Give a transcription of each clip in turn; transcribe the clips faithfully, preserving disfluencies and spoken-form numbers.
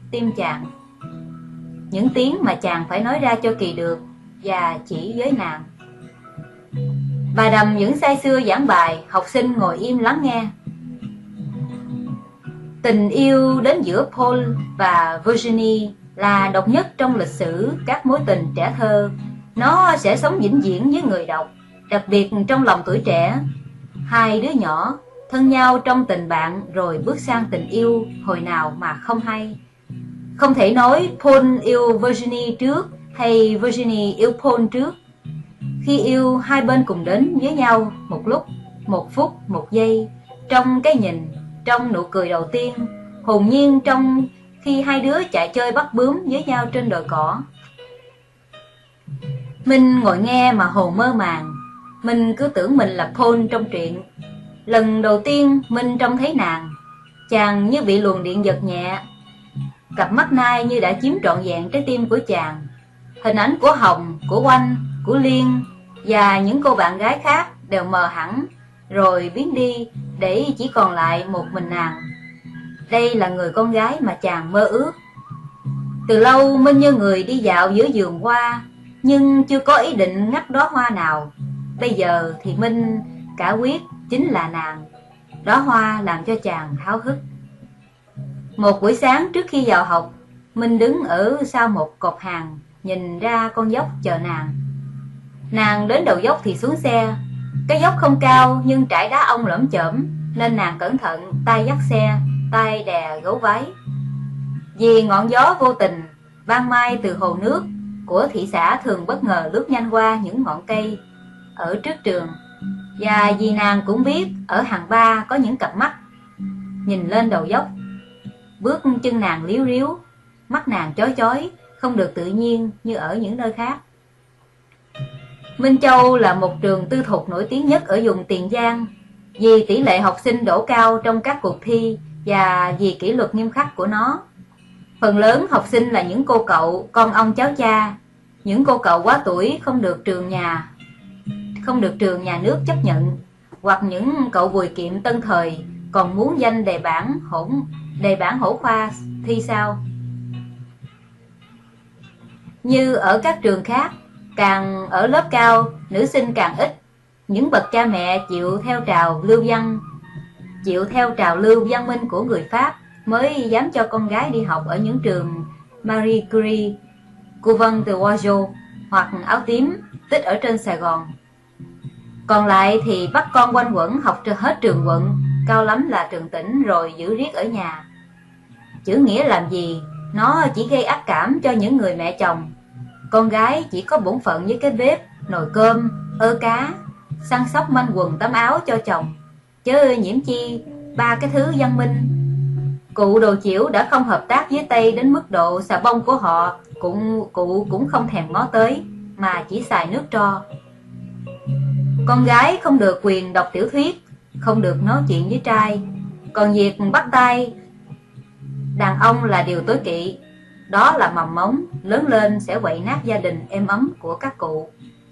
tim chàng. Những tiếng mà chàng phải nói ra cho kỳ được, và chỉ với nàng. Bà Đầm vẫn say sưa giảng bài, học sinh ngồi im lắng nghe. Tình yêu đến giữa Paul và Virginie là độc nhất trong lịch sử các mối tình trẻ thơ. Nó sẽ sống vĩnh viễn với người đọc, đặc biệt trong lòng tuổi trẻ. Hai đứa nhỏ thân nhau trong tình bạn rồi bước sang tình yêu hồi nào mà không hay. Không thể nói Paul yêu Virginie trước hay Virginie yêu Paul trước. Khi yêu, hai bên cùng đến với nhau một lúc, một phút, một giây, trong cái nhìn, trong nụ cười đầu tiên, hồn nhiên trong khi hai đứa chạy chơi bắt bướm với nhau trên đồi cỏ. Minh ngồi nghe mà hồn mơ màng. Minh cứ tưởng mình là Paul trong truyện. Lần đầu tiên Minh trông thấy nàng, chàng như bị luồng điện giật nhẹ. Cặp mắt nai như đã chiếm trọn vẹn trái tim của chàng. Hình ảnh của Hồng, của Oanh, của Liên và những cô bạn gái khác đều mờ hẳn, rồi biến đi để chỉ còn lại một mình nàng. Đây là người con gái mà chàng mơ ước. Từ lâu Minh như người đi dạo giữa vườn hoa, nhưng chưa có ý định ngắt đóa hoa nào. Bây giờ thì Minh cả quyết chính là nàng. Đóa hoa làm cho chàng háo hức. Một buổi sáng trước khi vào học, Minh đứng ở sau một cột hàng, nhìn ra con dốc chờ nàng. Nàng đến đầu dốc thì xuống xe. Cái dốc không cao nhưng trải đá ong lởm chởm, nên nàng cẩn thận tay dắt xe, tay đè gấu váy. Vì ngọn gió vô tình, ban mai từ hồ nước của thị xã thường bất ngờ lướt nhanh qua những ngọn cây ở trước trường. Và vì nàng cũng biết ở hàng ba có những cặp mắt nhìn lên đầu dốc. Bước chân nàng líu ríu, mắt nàng chói chói, không được tự nhiên như ở những nơi khác. Minh Châu là một trường tư thục nổi tiếng nhất ở vùng Tiền Giang vì tỷ lệ học sinh đỗ cao trong các cuộc thi và vì kỷ luật nghiêm khắc của nó. Phần lớn học sinh là những cô cậu, con ông cháu cha, những cô cậu quá tuổi không được trường nhà không được trường nhà nước chấp nhận, hoặc những cậu vùi kiệm tân thời còn muốn danh đề bản hỗn đề bản hổ khoa thi sao. Như ở các trường khác, càng ở lớp cao, nữ sinh càng ít. Những bậc cha mẹ chịu theo trào lưu văn chịu theo trào lưu văn minh của người Pháp mới dám cho con gái đi học ở những trường Marie Curie, Couvent de Bourgeois hoặc Áo Tím tích ở trên Sài Gòn. Còn lại thì bắt con quanh quẩn học hết trường quận, cao lắm là trường tỉnh, rồi giữ riết ở nhà. Chữ nghĩa làm gì, nó chỉ gây ác cảm cho những người mẹ chồng. Con gái chỉ có bổn phận với cái bếp, nồi cơm, ơ cá, săn sóc manh quần tắm áo cho chồng, chứ nhiễm chi ba cái thứ văn minh. Cụ đồ chiểu đã không hợp tác với Tây đến mức độ xà bông của họ cũng cụ cũng không thèm ngó tới, mà chỉ xài nước tro. Con gái không được quyền đọc tiểu thuyết, không được nói chuyện với trai, còn việc bắt tay đàn ông là điều tối kỵ. Đó là mầm mống lớn lên sẽ quậy nát gia đình êm ấm của các cụ.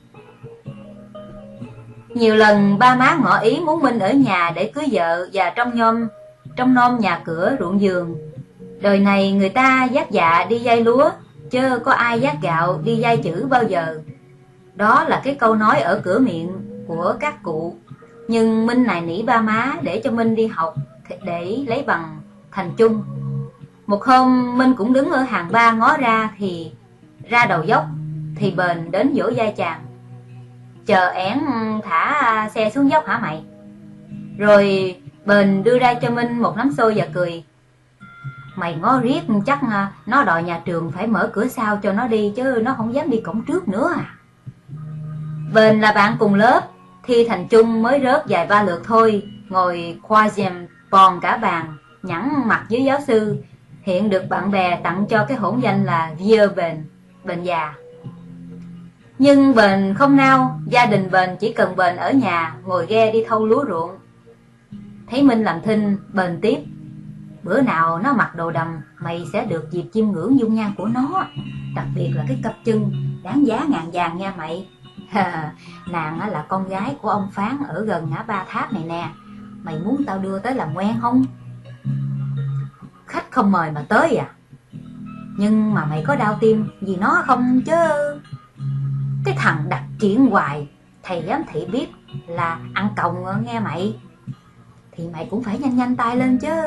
Nhiều lần ba má ngỏ ý muốn Minh ở nhà để cưới vợ và trong nhôm trong nom nhà cửa ruộng vườn. Đời này người ta vác dạ đi dây lúa, chứ có ai vác gạo đi dây chữ bao giờ. Đó là cái câu nói ở cửa miệng của các cụ. Nhưng Minh nài nỉ ba má để cho Minh đi học để lấy bằng thành chung. Một hôm Minh cũng đứng ở hàng ba ngó ra thì ra đầu dốc thì Bền đến vỗ vai chàng. Chờ én thả xe xuống dốc hả mày? Rồi Bền đưa ra cho Minh một nắm xôi và cười. Mày ngó riết chắc nó đòi nhà trường phải mở cửa sau cho nó đi, chứ nó không dám đi cổng trước nữa à. Bền là bạn cùng lớp, thi thành chung mới rớt vài ba lượt thôi, ngồi khoa dèm bòn cả bàn, nhẵn mặt với giáo sư. Hiện được bạn bè tặng cho cái hỗn danh là Vieux Bền, Bền già. Nhưng Bền không nao, gia đình Bền chỉ cần Bền ở nhà ngồi ghe đi thâu lúa ruộng. Thấy Minh làm thinh, Bền tiếp. Bữa nào nó mặc đồ đầm, mày sẽ được dịp chiêm ngưỡng dung nhan của nó, đặc biệt là cái cặp chân đáng giá ngàn vàng nha mày. Nàng là con gái của ông Phán ở gần ngã ba tháp này nè. Mày muốn tao đưa tới làm quen không? Khách không mời mà tới à? Nhưng mà mày có đau tim vì nó không chứ? Cái thằng đặt chuyện hoài, thầy giám thị biết là ăn còng nghe mày. Thì mày cũng phải nhanh nhanh tay lên chứ.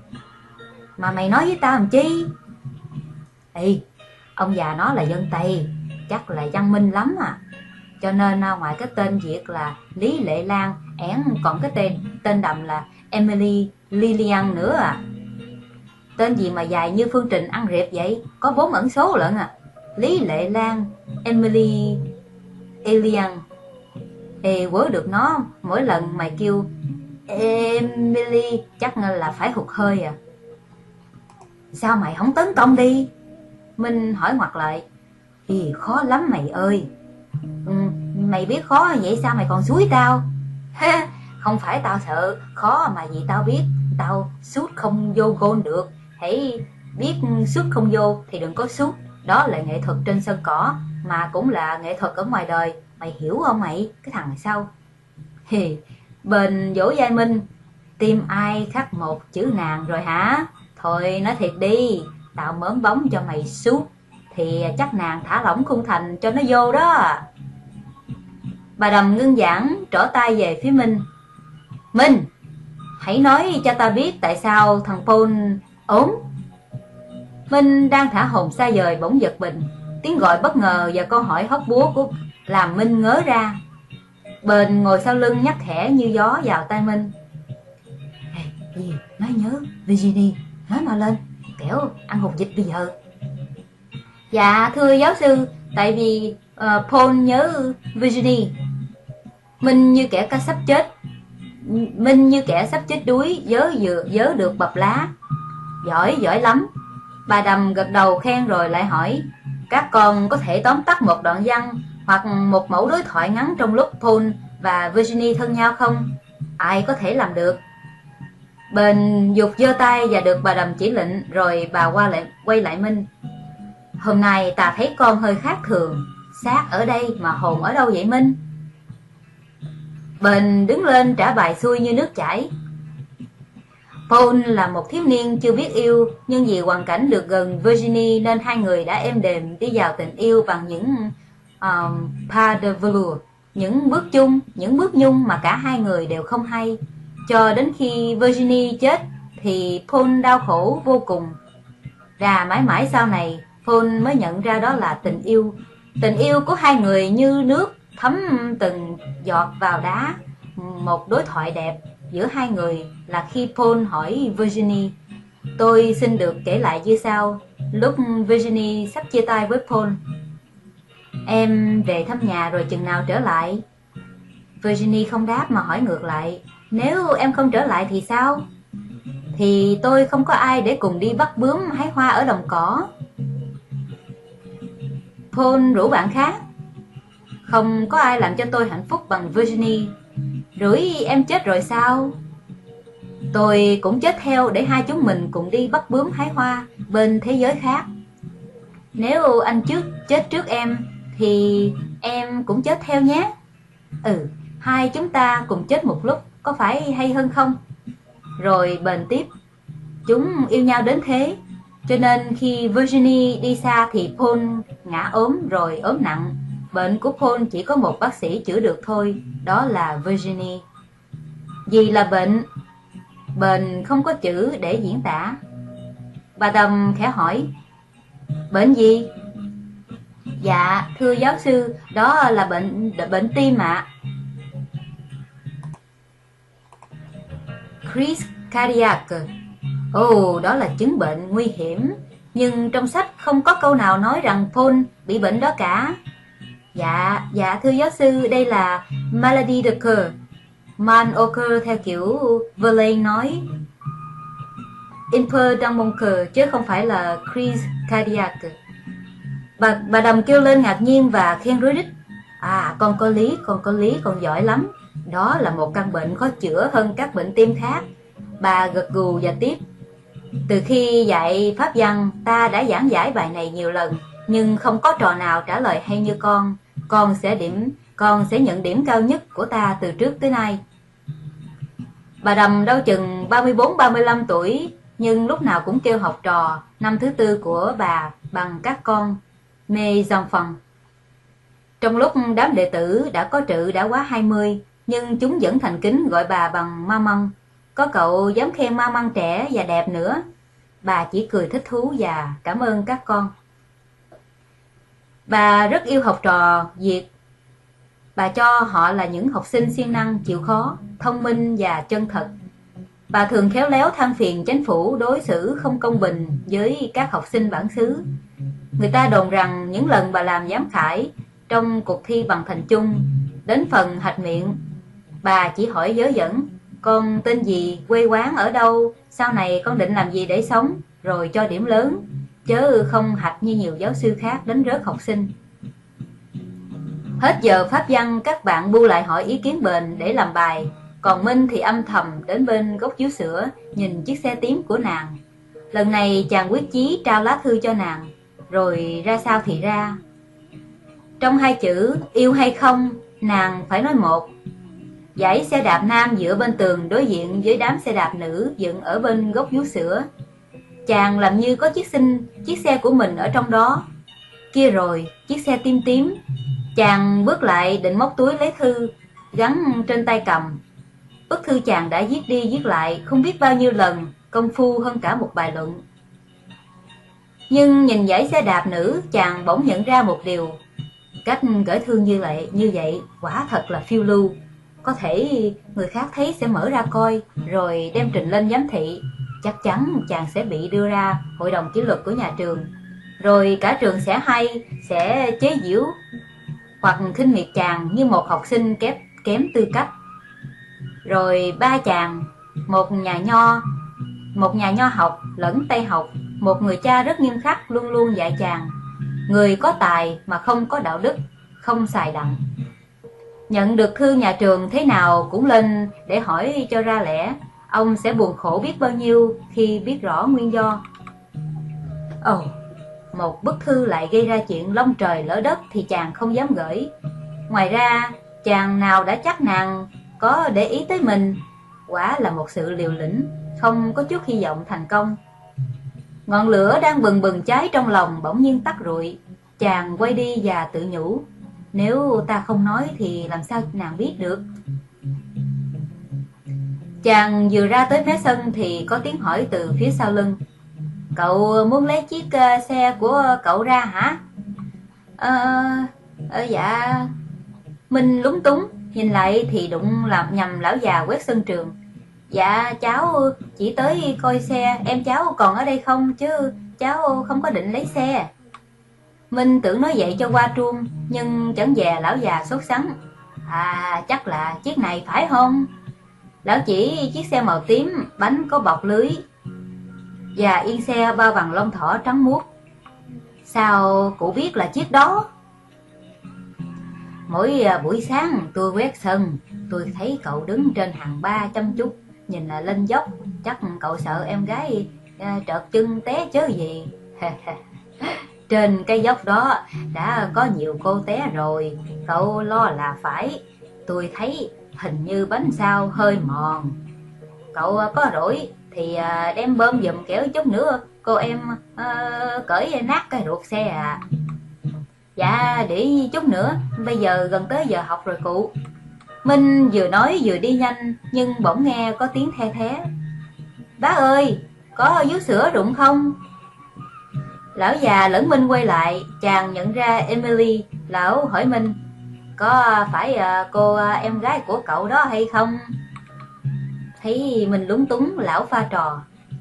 Mà mày nói với tao làm chi? Ê, ông già nó là dân Tây, chắc là văn minh lắm à. Cho nên ngoài cái tên Việt là Lý Lệ Lan, ẻn còn cái tên tên đầm là Emily Lillian nữa à. Tên gì mà dài như phương trình ăn rệp vậy, có bốn ẩn số lận à. Lý Lệ Lan, Emily Lillian. Ê, quớ được nó, mỗi lần mày kêu Emily chắc là phải hụt hơi à. Sao mày không tấn công đi? Minh hỏi ngoặt lại. Ý, khó lắm mày ơi. Ừ, mày biết khó vậy sao mày còn xúi tao? Không phải tao sợ khó mà vì tao biết tao sút không vô gôn được. Hãy biết sút không vô thì đừng có sút. Đó là nghệ thuật trên sân cỏ, mà cũng là nghệ thuật ở ngoài đời. Mày hiểu không mày? Cái thằng này sao? Hì, bên vỗ vai Minh. Tim ai khắc một chữ nàng rồi hả? Thôi nói thiệt đi, tao mớm bóng cho mày sút thì chắc nàng thả lỏng khung thành cho nó vô đó. Bà Đầm ngưng giảng, trỏ tay về phía Minh. Minh, hãy nói cho ta biết tại sao thằng Paul ốm. Minh đang thả hồn xa vời bỗng giật mình. Tiếng gọi bất ngờ và câu hỏi hóc búa của làm Minh ngớ ra. Bền ngồi sau lưng nhắc khẽ như gió vào tai Minh. Ê, gì? Nói nhớ, Virginie, nói mà lên, kẻo ăn hụt dịch bây giờ. Dạ thưa giáo sư, tại vì uh, Paul nhớ Virginie. Minh như kẻ cá sắp chết. Minh như kẻ sắp chết đuối, vớ vừa vớ được bập lá. Giỏi, giỏi lắm. Bà Đầm gật đầu khen rồi lại hỏi. Các con có thể tóm tắt một đoạn văn hoặc một mẫu đối thoại ngắn trong lúc Paul và Virginie thân nhau không? Ai có thể làm được? Bền dục giơ tay và được bà Đầm chỉ lệnh, rồi bà qua lại quay lại Minh. Hôm nay ta thấy con hơi khác thường. Xác ở đây mà hồn ở đâu vậy Minh? Bền đứng lên trả bài xuôi như nước chảy. Paul là một thiếu niên chưa biết yêu, nhưng vì hoàn cảnh được gần Virginie nên hai người đã êm đềm đi vào tình yêu bằng những um, pas de velours, những bước chung, những bước nhung mà cả hai người đều không hay. Cho đến khi Virginie chết thì Paul đau khổ vô cùng. Và mãi mãi sau này Paul mới nhận ra đó là tình yêu. Tình yêu của hai người như nước thấm từng giọt vào đá. Một đối thoại đẹp giữa hai người là khi Paul hỏi Virginie. Tôi xin được kể lại như sau. Lúc Virginie sắp chia tay với Paul. Em về thăm nhà rồi chừng nào trở lại? Virginie không đáp mà hỏi ngược lại. Nếu em không trở lại thì sao? Thì tôi không có ai để cùng đi bắt bướm hái hoa ở đồng cỏ. Paul rủ bạn khác. Không có ai làm cho tôi hạnh phúc bằng Virginie. Rủi em chết rồi sao? Tôi cũng chết theo để hai chúng mình cùng đi bắt bướm hái hoa bên thế giới khác. Nếu anh trước chết trước em thì em cũng chết theo nhé. Ừ, hai chúng ta cùng chết một lúc có phải hay hơn không? Rồi bền tiếp. Chúng yêu nhau đến thế, cho nên khi Virginie đi xa thì Paul ngã ốm rồi ốm nặng. Bệnh của Paul chỉ có một bác sĩ chữa được thôi, đó là Virginie. Vì là bệnh, bệnh không có chữ để diễn tả. Bà Đầm khẽ hỏi. Bệnh gì? Dạ thưa giáo sư, đó là bệnh bệnh tim ạ. Crise cardiaque. Ồ, oh, đó là chứng bệnh nguy hiểm. Nhưng trong sách không có câu nào nói rằng Paul bị bệnh đó cả. Dạ, dạ thưa giáo sư, đây là maladie de cœur, mal au cœur theo kiểu Verlaine nói. Un peu dans mon cœur, chứ không phải là crise cardiaque. Bà, bà Đầm kêu lên ngạc nhiên và khen rối rít. À, con có lý, con có lý, con giỏi lắm. Đó là một căn bệnh khó chữa hơn các bệnh tim khác. Bà gật gù và tiếp. Từ khi dạy pháp văn, ta đã giảng giải bài này nhiều lần, nhưng không có trò nào trả lời hay như con. Con sẽ điểm, con sẽ nhận điểm cao nhất của ta từ trước tới nay. Bà Đầm đâu chừng ba mươi bốn ba mươi lăm tuổi, nhưng lúc nào cũng kêu học trò năm thứ tư của bà bằng các con mes enfants. Trong lúc đám đệ tử đã có trự đã quá hai mươi, nhưng chúng vẫn thành kính gọi bà bằng maman. Có cậu dám khen maman trẻ và đẹp nữa. Bà chỉ cười thích thú và cảm ơn các con. Bà rất yêu học trò Việt. Bà cho họ là những học sinh siêng năng, chịu khó, thông minh và chân thật. Bà thường khéo léo than phiền chính phủ đối xử không công bình với các học sinh bản xứ. Người ta đồn rằng những lần bà làm giám khảo trong cuộc thi bằng thành chung, đến phần hạch miệng, bà chỉ hỏi vớ vẩn: con tên gì, quê quán ở đâu, sau này con định làm gì để sống, rồi cho điểm lớn, chớ không hạch như nhiều giáo sư khác đánh rớt học sinh. Hết giờ pháp văn, các bạn bu lại hỏi ý kiến Bền để làm bài, còn Minh thì âm thầm đến bên gốc vú sữa nhìn chiếc xe tím của nàng. Lần này chàng quyết chí trao lá thư cho nàng, rồi ra sao thì ra. Trong hai chữ yêu hay không, nàng phải nói một. Dãy xe đạp nam dựa bên tường đối diện với đám xe đạp nữ dựng ở bên gốc vú sữa. Chàng làm như có chiếc sinh, chiếc xe của mình ở trong đó. Kia rồi, chiếc xe tím tím. Chàng bước lại định móc túi lấy thư gắn trên tay cầm. Bức thư chàng đã viết đi viết lại không biết bao nhiêu lần, công phu hơn cả một bài luận. Nhưng nhìn dãy xe đạp nữ, chàng bỗng nhận ra một điều: cách gửi thư như vậy, như vậy quả thật là phiêu lưu. Có thể người khác thấy sẽ mở ra coi, rồi đem trình lên giám thị. Chắc chắn chàng sẽ bị đưa ra hội đồng kỷ luật của nhà trường, rồi cả trường sẽ hay, sẽ chế giễu hoặc khinh miệt chàng như một học sinh kém, kém tư cách. Rồi ba chàng, một nhà nho, một nhà nho học lẫn Tây học, một người cha rất nghiêm khắc luôn luôn dạy chàng: người có tài mà không có đạo đức, không xài đặng. Nhận được thư nhà trường thế nào cũng lên để hỏi cho ra lẽ. Ông sẽ buồn khổ biết bao nhiêu khi biết rõ nguyên do. Ồ, oh, một bức thư lại gây ra chuyện long trời lỡ đất thì chàng không dám gửi. Ngoài ra, chàng nào đã chắc nàng có để ý tới mình. Quả là một sự liều lĩnh, không có chút hy vọng thành công. Ngọn lửa đang bừng bừng cháy trong lòng bỗng nhiên tắt rụi. Chàng quay đi và tự nhủ: nếu ta không nói thì làm sao nàng biết được. Chàng vừa ra tới mé sân thì có tiếng hỏi từ phía sau lưng: cậu muốn lấy chiếc uh, xe của cậu ra hả? Ờ, uh, dạ. Minh lúng túng, nhìn lại thì đụng làm nhầm lão già quét sân trường. Dạ cháu chỉ tới coi xe, em cháu còn ở đây không chứ cháu không có định lấy xe. Minh tưởng nói vậy cho qua truông, nhưng chẳng dè lão già sốt sắng: à chắc là chiếc này phải không? Lão chỉ chiếc xe màu tím, bánh có bọc lưới và yên xe bao bằng lông thỏ trắng muốt. Sao cụ biết là chiếc đó? Mỗi buổi sáng tôi quét sân, tôi thấy cậu đứng trên hàng ba chăm chút, nhìn là lên dốc. Chắc cậu sợ em gái à, trợt chân té chớ gì. Trên cái dốc đó đã có nhiều cô té rồi, cậu lo là phải. Tôi thấy hình như bánh sau hơi mòn. Cậu có rỗi thì đem bơm giùm kéo chút nữa, cô em uh, cởi nát cái ruột xe à. Dạ để chút nữa, bây giờ gần tới giờ học rồi cụ. Minh vừa nói vừa đi nhanh, nhưng bỗng nghe có tiếng the thé: bác ơi, có vú sữa rụng không? Lão già lẫn Minh quay lại, chàng nhận ra Emily. Lão hỏi Minh: có phải cô em gái của cậu đó hay không? Thấy mình lúng túng, lão pha trò: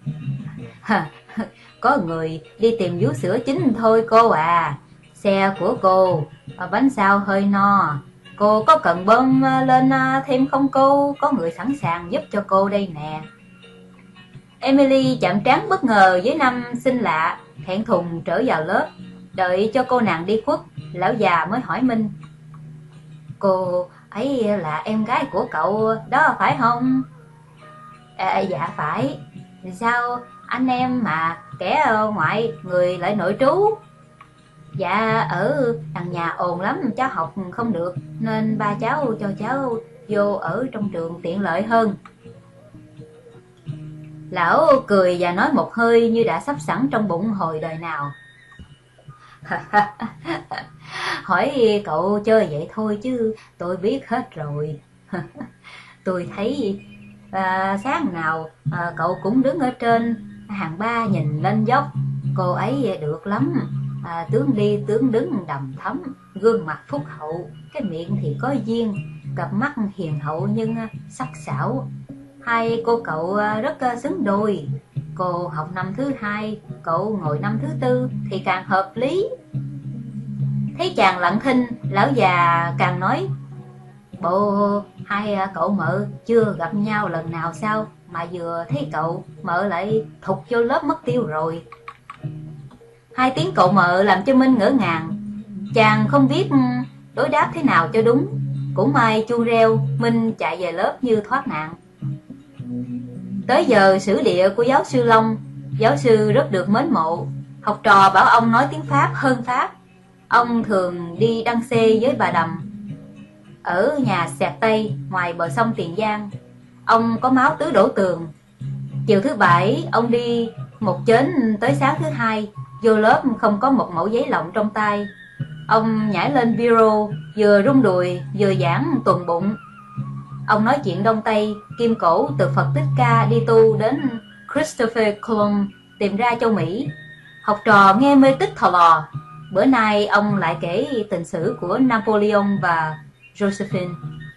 có người đi tìm vú sữa chính thôi cô à. Xe của cô, bánh sau hơi no, cô có cần bơm lên thêm không cô? Có người sẵn sàng giúp cho cô đây nè. Emily chạm trán bất ngờ với năm xinh lạ, thẹn thùng trở vào lớp. Đợi cho cô nàng đi khuất, lão già mới hỏi Minh: cô ấy là em gái của cậu đó phải không? À, dạ phải. Sao anh em mà kẻ ngoại người lại nội trú? Dạ ở đằng nhà ồn lắm, cháu học không được, nên ba cháu cho cháu vô ở trong trường tiện lợi hơn. Lão cười và nói một hơi như đã sắp sẵn trong bụng hồi đời nào. Hỏi cậu chơi vậy thôi chứ tôi biết hết rồi. Tôi thấy à, sáng nào à, cậu cũng đứng ở trên hàng ba nhìn lên dốc. Cô ấy được lắm, à, tướng đi tướng đứng đầm thắm, gương mặt phúc hậu, cái miệng thì có duyên, cặp mắt hiền hậu nhưng sắc sảo. Hai cô cậu rất xứng đôi. Cô học năm thứ hai, cậu ngồi năm thứ tư thì càng hợp lý. Thấy chàng lặng thinh, lão già càng nói: Bộ hai cậu mợ chưa gặp nhau lần nào sao mà vừa thấy cậu mợ lại thục vô lớp mất tiêu rồi. Hai tiếng cậu mợ làm cho Minh ngỡ ngàng. Chàng không biết đối đáp thế nào cho đúng. Cũng may chuông reo, Minh chạy về lớp như thoát nạn. Tới giờ sử địa của giáo sư Long, giáo sư rất được mến mộ. Học trò bảo ông nói tiếng Pháp hơn Pháp. Ông thường đi đăng xê với bà Đầm ở nhà Sẹt Tây ngoài bờ sông Tiền Giang. Ông có máu tứ đổ tường. Chiều thứ bảy ông đi một chến tới sáng thứ hai. Vô lớp không có một mẩu giấy lọng trong tay. Ông nhảy lên bureau, vừa rung đùi vừa giảng tuần bụng. Ông nói chuyện Đông Tây, kim cổ từ Phật Tích Ca đi tu đến Christopher Columbus tìm ra châu Mỹ. Học trò nghe mê tích thò lò. Bữa nay ông lại kể tình sử của Napoleon và Josephine.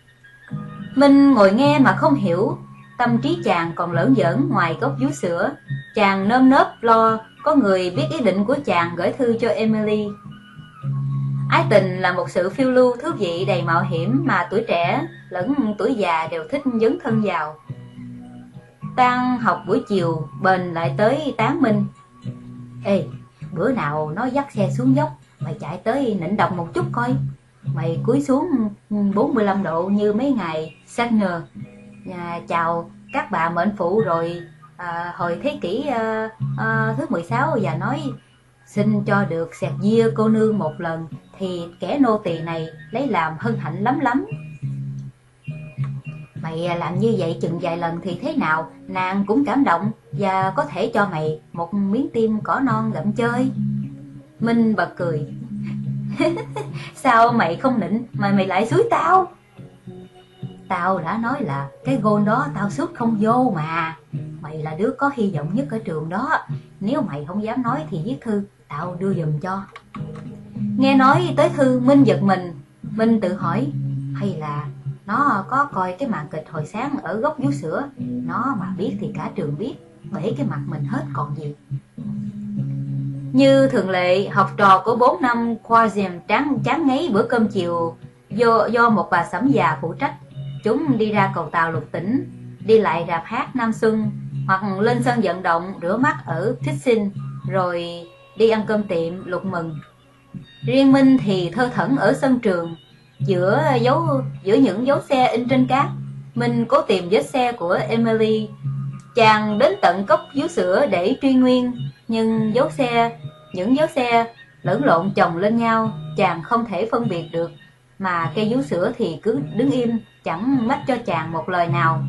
Minh ngồi nghe mà không hiểu. Tâm trí chàng còn lởn giởn ngoài gốc vú sữa. Chàng nơm nớp lo có người biết ý định của chàng gửi thư cho Emily. Ái tình là một sự phiêu lưu thú vị đầy mạo hiểm mà tuổi trẻ lẫn tuổi già đều thích dấn thân vào. Tan học buổi chiều, Bền lại tới tán Minh. Ê, bữa nào nó dắt xe xuống dốc, mày chạy tới nịnh đọc một chút coi. Mày cúi xuống bốn mươi lăm độ như mấy ngày Sagner. À, chào các bà mệnh phụ rồi à, hồi thế kỷ à, à, thứ mười sáu và nói xin cho được xẹt dia cô nương một lần thì kẻ nô tỳ này lấy làm hân hạnh lắm lắm. Mày làm như vậy chừng vài lần thì thế nào nàng cũng cảm động và có thể cho mày một miếng tim cỏ non gặm chơi. Minh bật cười. Sao mày không nịnh mà mày lại xúi tao? Tao đã nói là cái gôn đó tao sút không vô mà. Mày là đứa có hy vọng nhất ở trường đó. Nếu mày không dám nói thì viết thư tao đưa giùm cho. Nghe nói tới thư, Minh giật mình. Minh tự hỏi, hay là nó có coi cái màn kịch hồi sáng ở góc vú sữa. Nó mà biết thì cả trường biết, bể cái mặt mình hết còn gì. Như thường lệ, học trò của bốn năm khoa dèm tráng chán ngấy bữa cơm chiều do, do một bà sẩm già phụ trách. Chúng đi ra cầu tàu Lục Tỉnh, đi lại rạp hát Nam Xuân, hoặc lên sân vận động rửa mắt ở Thích Sinh, rồi đi ăn cơm tiệm Lục Mừng. Riêng Minh thì thơ thẩn ở sân trường, giữa dấu giữa những dấu xe in trên cát. Minh cố tìm vết xe của Emily. Chàng đến tận cốc vú sữa để truy nguyên, nhưng dấu xe, những dấu xe lẫn lộn chồng lên nhau, chàng không thể phân biệt được, mà cây vú sữa thì cứ đứng im, chẳng mách cho chàng một lời nào.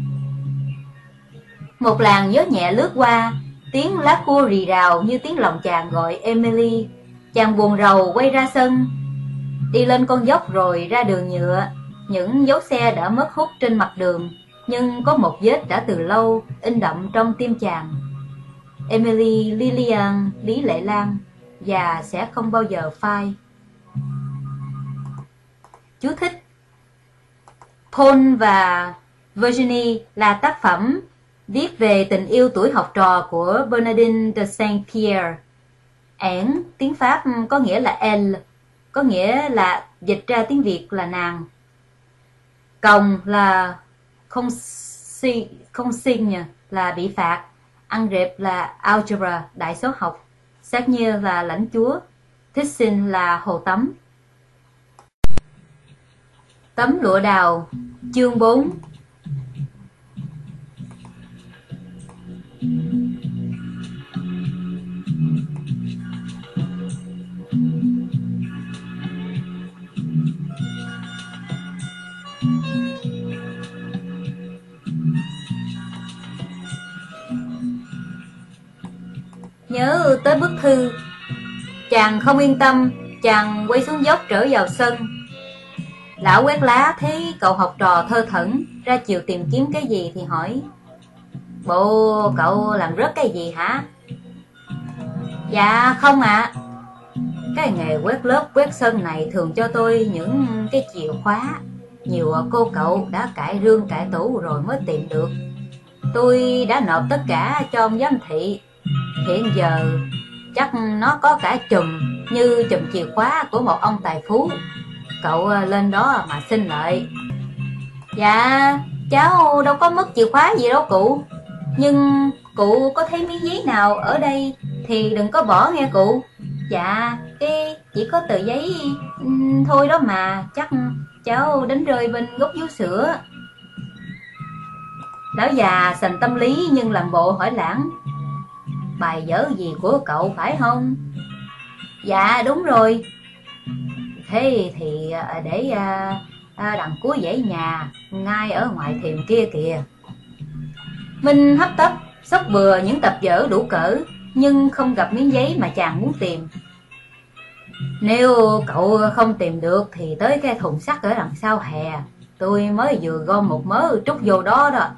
Một làn gió nhẹ lướt qua, tiếng lá cua rì rào như tiếng lòng chàng gọi Emily. Chàng buồn rầu quay ra sân, đi lên con dốc rồi ra đường nhựa. Những dấu xe đã mất hút trên mặt đường, nhưng có một vết đã từ lâu in đậm trong tim chàng. Emily Lillian Lý Lệ Lan, và sẽ không bao giờ phai. Chú thích: Paul và Virginie là tác phẩm viết về tình yêu tuổi học trò của Bernardine de Saint-Pierre. Ẻn tiếng Pháp có nghĩa là elle, có nghĩa là dịch ra tiếng Việt là nàng. Còng là không si, không xin là bị phạt. Ăn rệp là algebra, đại số học. Sát như là lãnh chúa. Thích sinh là hồ tắm. Tấm lụa đào. Chương bốn. tới bức thư. Chàng không yên tâm, chàng quay xuống dốc trở vào sân. Lão quét lá thấy cậu học trò thơ thẩn ra chiều tìm kiếm cái gì thì hỏi: Bộ cậu làm rớt cái gì hả? Dạ không ạ. À. Cái nghề quét lớp quét sân này thường cho tôi những cái chìa khóa. Nhiều cô cậu đã cạy rương cạy tủ rồi mới tìm được. Tôi đã nộp tất cả cho ông giám thị. Hiện giờ chắc nó có cả chùm như chùm chìa khóa của một ông tài phú. Cậu lên đó mà xin lợi. Dạ cháu đâu có mất chìa khóa gì đâu cụ. Nhưng cụ có thấy miếng giấy nào ở đây thì đừng có bỏ nghe cụ. Dạ cái chỉ có tờ giấy thôi đó mà. Chắc cháu đánh rơi bên gốc vú sữa. Lão già sành tâm lý nhưng làm bộ hỏi lãng: Bài vở gì của cậu phải không? Dạ đúng rồi. Thế thì để đằng cuối dãy nhà, ngay ở ngoài thềm kia kìa. Minh hấp tấp xốc bừa những tập vở đủ cỡ, nhưng không gặp miếng giấy mà chàng muốn tìm. Nếu cậu không tìm được thì tới cái thùng sắt ở đằng sau hè. Tôi mới vừa gom một mớ trút vô đó đó.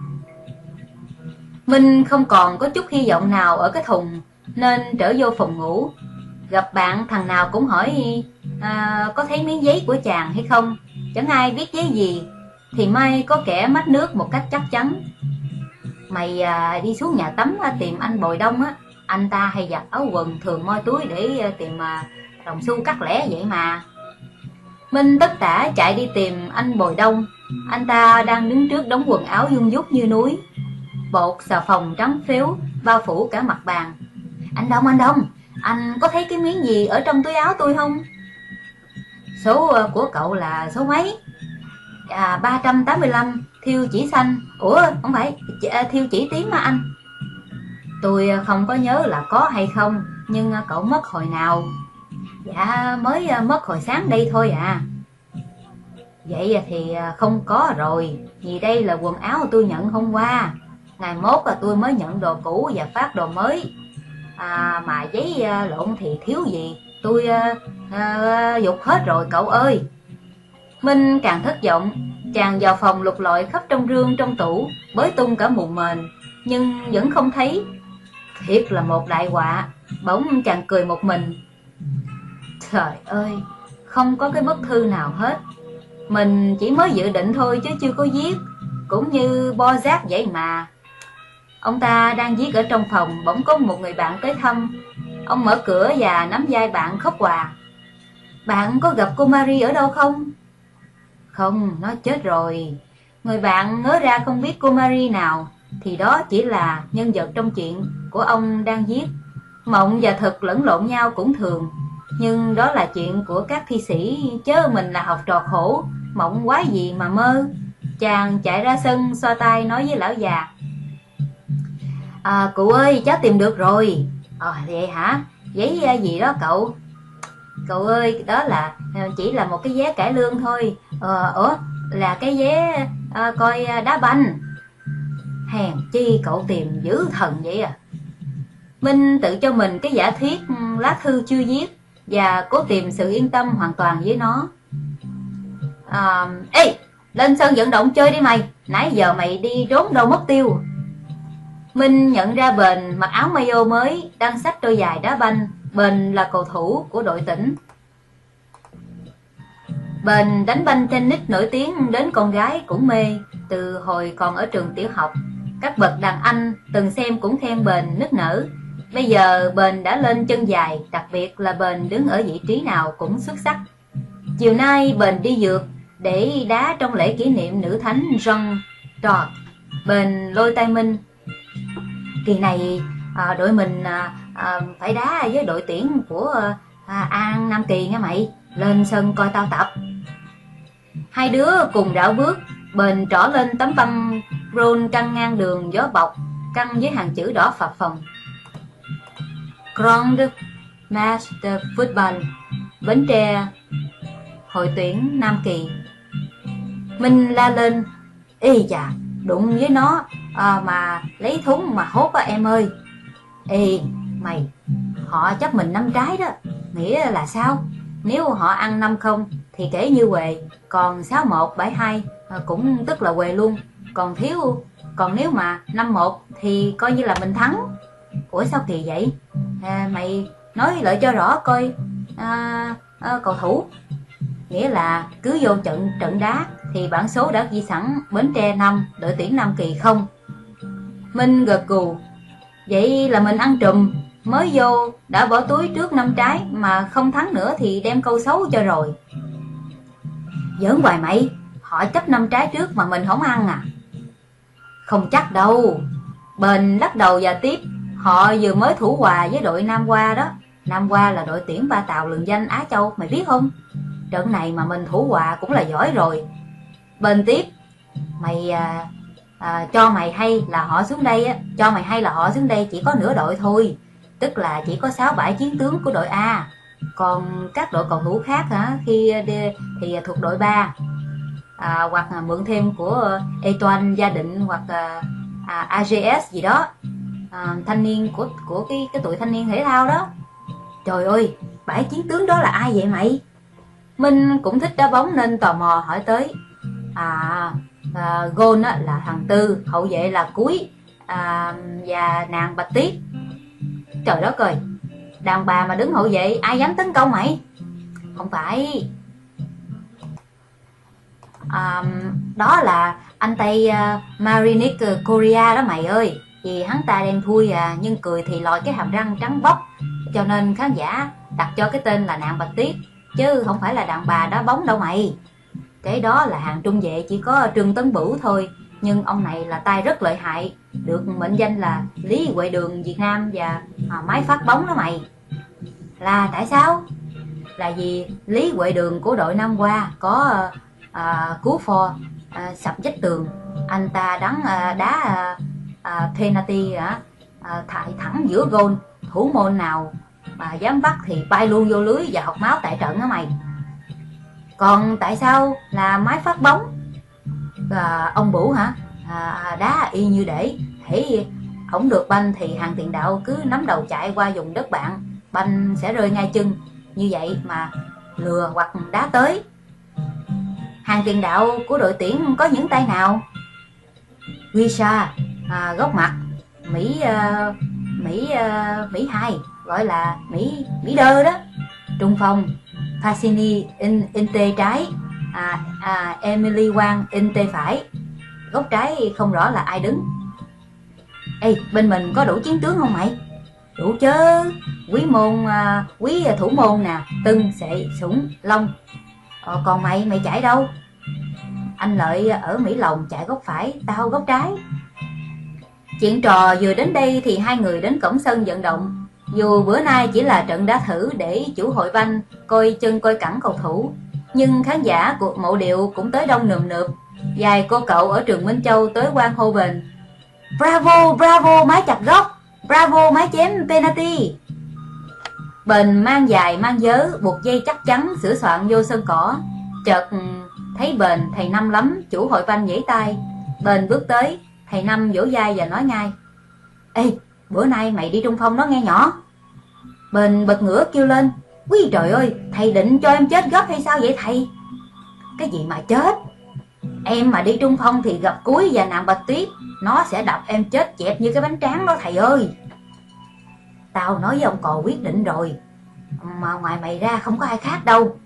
Minh không còn có chút hy vọng nào ở cái thùng, nên trở vô phòng ngủ. Gặp bạn thằng nào cũng hỏi à, có thấy miếng giấy của chàng hay không. Chẳng ai biết giấy gì. Thì may có kẻ mách nước một cách chắc chắn: Mày à, đi xuống nhà tắm à, tìm anh Bồi Đông á. Anh ta hay giặt áo quần, thường moi túi để à, tìm à, đồng xu cắt lẻ vậy mà. Minh tất tả chạy đi tìm anh Bồi Đông. Anh ta đang đứng trước đống quần áo dung dút như núi. Bột xà phòng trắng phếu bao phủ cả mặt bàn. Anh Đông, anh Đông, anh có thấy cái miếng gì ở trong túi áo tôi không? Số của cậu là số mấy? À, ba trăm tám mươi lăm, thiêu chỉ xanh. Ủa không phải, thiêu chỉ tím mà anh. Tôi không có nhớ là có hay không, nhưng cậu mất hồi nào? Dạ mới mất hồi sáng đây thôi à. Vậy thì không có rồi, vì đây là quần áo tôi nhận hôm qua. Ngày mốt là tôi mới nhận đồ cũ và phát đồ mới. À, mà giấy lộn thì thiếu gì, tôi à, dục hết rồi cậu ơi. Minh càng thất vọng. Chàng vào phòng lục lọi khắp trong rương trong tủ, bới tung cả mùng mền, nhưng vẫn không thấy. Thiệt là một đại họa. Bỗng chàng cười một mình. Trời ơi, không có cái bức thư nào hết. Mình chỉ mới dự định thôi chứ chưa có viết. Cũng như bo giác vậy mà. Ông ta đang viết ở trong phòng, bỗng có một người bạn tới thăm. Ông mở cửa và nắm vai bạn khóc òa. Bạn có gặp cô Marie ở đâu không? Không, nó chết rồi. Người bạn ngớ ra không biết cô Marie nào, thì đó chỉ là nhân vật trong chuyện của ông đang viết. Mộng và thực lẫn lộn nhau cũng thường. Nhưng đó là chuyện của các thi sĩ, chớ mình là học trò khổ. Mộng quái gì mà mơ. Chàng chạy ra sân xoa tay nói với lão già: À cụ ơi, cháu tìm được rồi. À vậy hả? Giấy gì đó cậu? Cậu ơi, đó là chỉ là một cái vé cải lương thôi. Ờ, ủa, là cái vé à, coi đá banh. Hèn chi cậu tìm dữ thần vậy à. Minh tự cho mình cái giả thiết lá thư chưa viết và cố tìm sự yên tâm hoàn toàn với nó. À, ê, lên sân vận động chơi đi mày. Nãy giờ mày đi trốn đâu mất tiêu. Minh nhận ra Bền mặc áo mayo mới, đang xách đôi giày đá banh. Bền là cầu thủ của đội tỉnh. Bền đánh banh tennis nổi tiếng đến con gái cũng mê. Từ hồi còn ở trường tiểu học, các bậc đàn anh từng xem cũng khen Bền nức nở. Bây giờ Bền đã lên chân dài, đặc biệt là Bền đứng ở vị trí nào cũng xuất sắc. Chiều nay Bền đi dược để đá trong lễ kỷ niệm nữ thánh Jeanne d'Arc. Bền lôi tay Minh: Kỳ này à, đội mình à, à, phải đá với đội tuyển của à, An Nam Kỳ nha mày. Lên sân coi tao tập. Hai đứa cùng rảo bước. Bền trỏ lên tấm băng rôn căng ngang đường gió bọc, căng với hàng chữ đỏ phập phồng: Grand Match de Football, Bến Tre, hội tuyển Nam Kỳ. Minh la lên: Ê chà, đụng với nó à, mà lấy thúng mà hốt á em ơi. Ê, Mày, họ chấp mình năm trái đó. Nghĩa là sao? Nếu họ ăn năm không thì kể như huề, còn sáu một bảy hai cũng tức là huề luôn. Còn thiếu Còn nếu mà năm một thì coi như là mình thắng. Ủa sao kỳ vậy? À, mày nói lại cho rõ coi. à, à, Cầu thủ nghĩa là cứ vô trận trận đá thì bản số đã ghi sẵn Bến Tre năm, đội tuyển Nam Kỳ không. Minh gật gù. Vậy là mình ăn trùm, mới vô đã bỏ túi trước năm trái, mà không thắng nữa thì đem câu xấu cho rồi. Giỡn hoài mày, họ chấp năm trái trước mà mình không ăn à? Không chắc đâu. Bền lắc đầu và tiếp. Họ vừa mới thủ hòa với đội Nam Qua đó. Nam Qua là đội tuyển ba tàu lừng danh Á Châu, mày biết không? Trận này mà mình thủ hòa cũng là giỏi rồi. Bền tiếp. Mày à, à, cho mày hay là họ xuống đây á, cho mày hay là họ xuống đây chỉ có nửa đội thôi, tức là chỉ có sáu bảy chiến tướng của đội A, còn các đội cầu thủ khác hả khi thì thuộc đội ba, à, hoặc là mượn thêm của Etoile Gia Định hoặc à, à, a giê ét gì đó, à, thanh niên của của cái cái tuổi thanh niên thể thao đó. Trời ơi, bảy chiến tướng đó là ai vậy mày? Minh cũng thích đá bóng nên tò mò hỏi tới. À, à Gôn là thằng Tư, hậu vệ là Cuối, à, và nàng Bạch Tuyết. Trời đất ơi, đàn bà mà đứng hậu vệ ai dám tấn công mày? Không phải, à, đó là anh Tây uh, Marinik Korea đó mày ơi. Vì hắn ta đen thui à, nhưng cười thì lòi cái hàm răng trắng bóc, cho nên khán giả đặt cho cái tên là nàng Bạch Tuyết, chứ không phải là đàn bà đá bóng đâu mày. Cái đó là hàng trung vệ chỉ có Trương Tấn Bửu thôi, nhưng ông này là tay rất lợi hại, được mệnh danh là Lý Huệ Đường Việt Nam và à, máy phát bóng đó mày. Là tại sao? Là vì Lý Huệ Đường của đội Nam Qua có à, cú phò à, sập vách tường, anh ta đắng à, đá à, à, penalty à, à, thải thẳng giữa goal, thủ môn nào mà dám bắt thì bay luôn vô lưới và học máu tại trận đó mày. Còn tại sao là máy phát bóng? À, ông Bửu hả? À, đá y như để hễ ổng được banh thì hàng tiền đạo cứ nắm đầu chạy qua vùng đất bạn, banh sẽ rơi ngay chân, như vậy mà lừa hoặc đá tới. Hàng tiền đạo của đội tuyển có những tay nào? Guisa, à, góc mặt Mỹ uh, Mỹ uh, Mỹ hai, gọi là Mỹ Mỹ đơ đó. Trung phong Fassini in, in tê trái, à, à, Emily Quang in tê phải. Góc trái không rõ là ai đứng. Ê, bên mình có đủ chiến tướng không mày? Đủ chứ. Quý môn à, quý thủ môn nè, Tưng, Sệ, Sủng, Long. Ờ, còn mày mày chạy đâu? Anh Lợi ở Mỹ Lòng chạy góc phải, tao góc trái. Chuyện trò vừa đến đây thì hai người đến cổng sân vận động. Dù bữa nay chỉ là trận đá thử để chủ hội banh coi chân coi cẳng cầu thủ, nhưng khán giả của Mộ Điệu cũng tới đông nườm nượp. Vài cô cậu ở trường Minh Châu tới quan hô bền. Bravo, bravo máy chặt góc, bravo máy chém penalty. Bền mang dài mang vớ, buộc dây chắc chắn sửa soạn vô sân cỏ. Chợt thấy Bền thầy Năm lắm, chủ hội banh vẫy tay. Bền bước tới, thầy Năm vỗ vai và nói ngay. Ê, bữa nay mày đi trung phong đó nghe nhỏ. Bền bật ngửa kêu lên. Quý trời ơi, thầy định cho em chết gấp hay sao vậy thầy? Cái gì mà chết? Em mà đi trung phong thì gặp Cuối và nàng Bạch Tuyết, nó sẽ đập em chết chẹp như cái bánh tráng đó thầy ơi. Tao nói với ông cò quyết định rồi, mà ngoài mày ra không có ai khác đâu.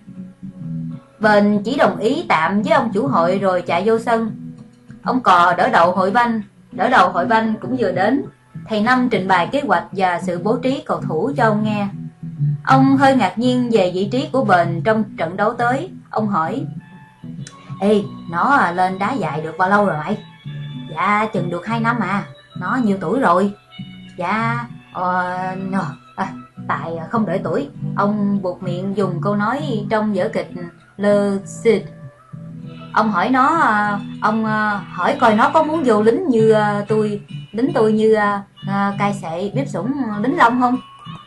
Bền chỉ đồng ý tạm với ông chủ hội rồi chạy vô sân. Ông cò đỡ đầu hội banh, đỡ đầu hội banh cũng vừa đến. Thầy Năm trình bày kế hoạch và sự bố trí cầu thủ cho ông nghe. Ông hơi ngạc nhiên về vị trí của Bền trong trận đấu tới. Ông hỏi. Ê, nó lên đá dại được bao lâu rồi mày? Dạ chừng được hai năm à. Nó nhiêu tuổi rồi? Dạ ờ, à, tại không đợi tuổi. Ông buộc miệng dùng câu nói trong vở kịch Le Cid. Ông hỏi nó, ông hỏi coi nó có muốn vô lính như tôi, lính tôi như uh, cai sệ, bếp sủng, lính Long không?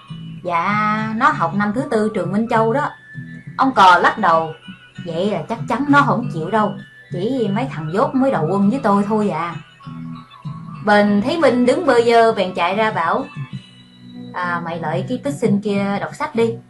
Dạ nó học năm thứ tư trường Minh Châu đó. Ông cò lắc đầu. Vậy là chắc chắn nó không chịu đâu, chỉ mấy thằng dốt mới đầu quân với tôi thôi à. Bền thấy Minh đứng bơ vơ bèn chạy ra bảo. à, mày lợi cái tích sinh kia đọc sách đi.